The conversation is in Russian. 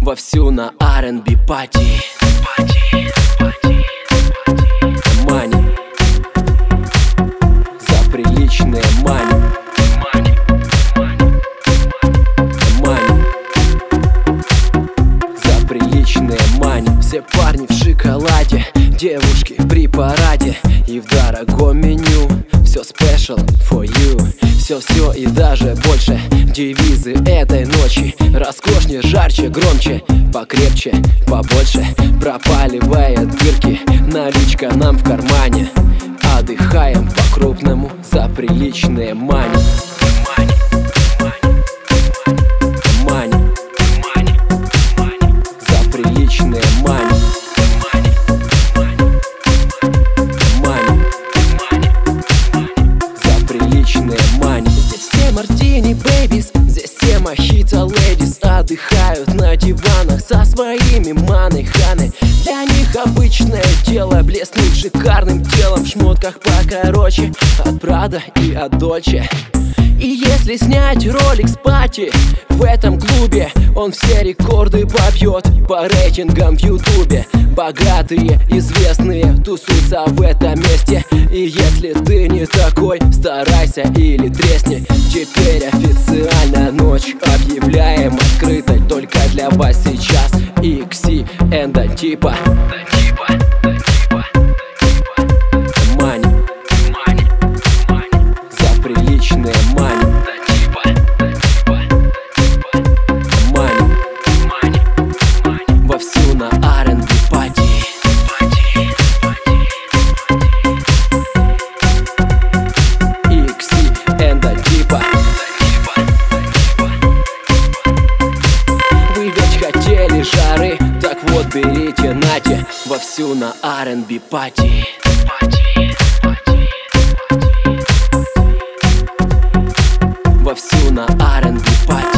Вовсю на R&B пати. Мани за приличные мани. Мани за приличные мани. Все парни в шоколаде, девушки при параде. И в дорогом меню все special for you. Все и даже больше. Девизы этой ночи: роскошнее, жарче, громче, покрепче, побольше. Пропаливает дырки, наличка нам в кармане. Отдыхаем по-крупному за приличные мани. Мани за приличные мани. Здесь все мартини бэйбис, здесь все мохито лэдис. Отдыхают на диванах со своими маной ханы. Для них обычное дело блеснуть шикарным телом в шмотках покороче от Прада и от Дольче. И если снять ролик с пати в этом клубе, он все рекорды побьет по рейтингам в ютубе. Богатые, известные тусуются в этом месте. И если ты не такой, старайся или тресни. Теперь официально ночь объявляем открытой только для вас сейчас. Икси Энда Типа. Мани за приличные мани. Мани вовсю на R&B пати. Икси Энда Типа. Вы ведь хотели жары, так вот берите нате. Вовсю на R&B пати. Вовсю на R&B пати.